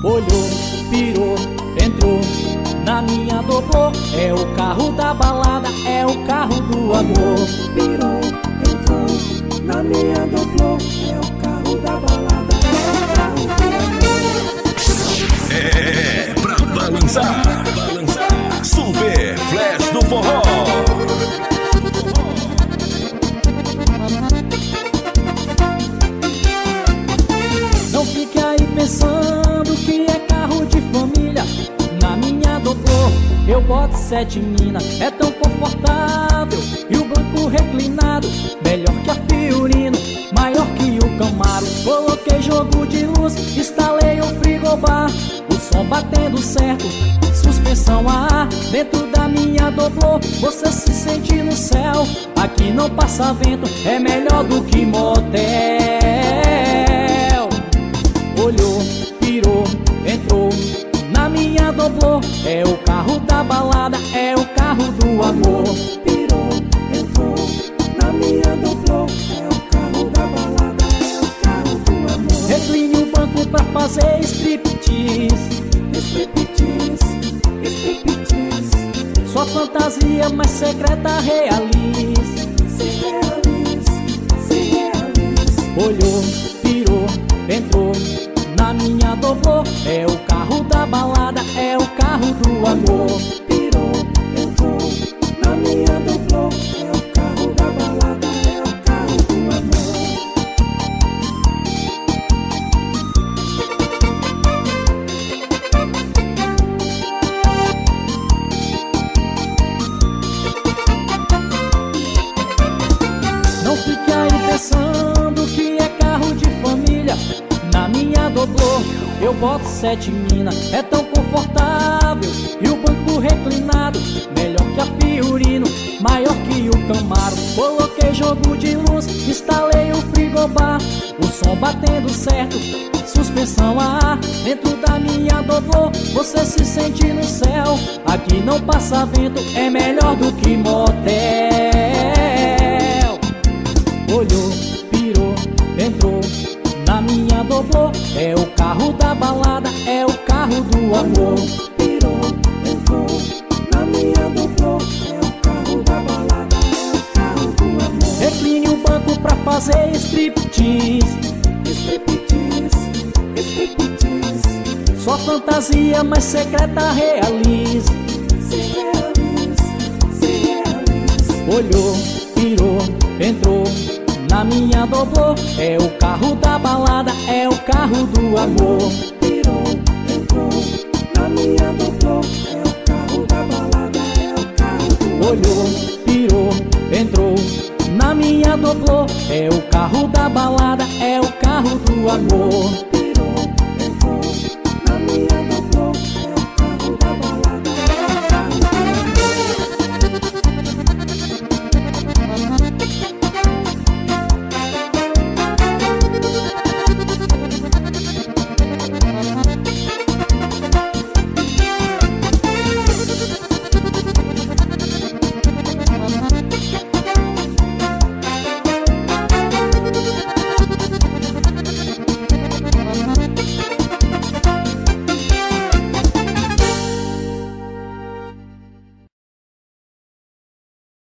Olhou, pirou, entrou na minha doblô. É o carro da balada, é o carro do amor. Pirou, entrou na minha doblô. É o carro da balada, é o carro do amor. É pra balançar, balançar. Super Flash do Forró. Não fique aí pensando que é carro de família. Na minha doblô eu boto 7 mina. É tão confortável e o banco reclinado, melhor que a Fiorino, maior que o Camaro. Coloquei jogo de luz, instalei o frigobar, o som batendo certo, suspensão a ar. Dentro da minha doblô você se sente no céu. Aqui não passa vento, é melhor do que motel. Olhou, pirou, entrou na minha doblô. É o carro da balada, é o carro do amor. Pirou, entrou na minha doblô. É o carro da balada, é o carro do amor. Recline o banco pra fazer striptease. Striptease, striptease. Sua fantasia mais secreta realize. Se realize, se realize. Olhou, pirou, entrou na minha doblô. É o carro da balada, é o carro do amor. Pirou, entrou na minha doblô. É o carro da balada, é o carro do amor. Não fique aí pensando que é carro de família. Na minha doblô eu boto 7 mina. É tão confortável e o banco reclinado, melhor que a Fiorino, maior que o Camaro. Coloquei jogo de luz, instalei o frigobar, o som batendo certo, suspensão a ar. Dentro da minha doblô você se sente no céu. Aqui não passa vento, é melhor do que motel. Olhou, pirou, entrou na minha doblô. É o carro da balada, é o carro do amor. Pirou, entrou na minha doblô. É o carro da balada, é o carro do amor. Recline o banco pra fazer striptease. Striptease, striptease. Sua fantasia mais secreta realize. Se realize, se realize. Olhou, pirou, entrou na minha doblô. É o carro da balada, é o carro do amor. Pirou, entrou na minha doblô. É o carro da balada, é o carro do amor. Olhou, pirou, entrou na minha doblô. É o carro da balada, é o carro do amor.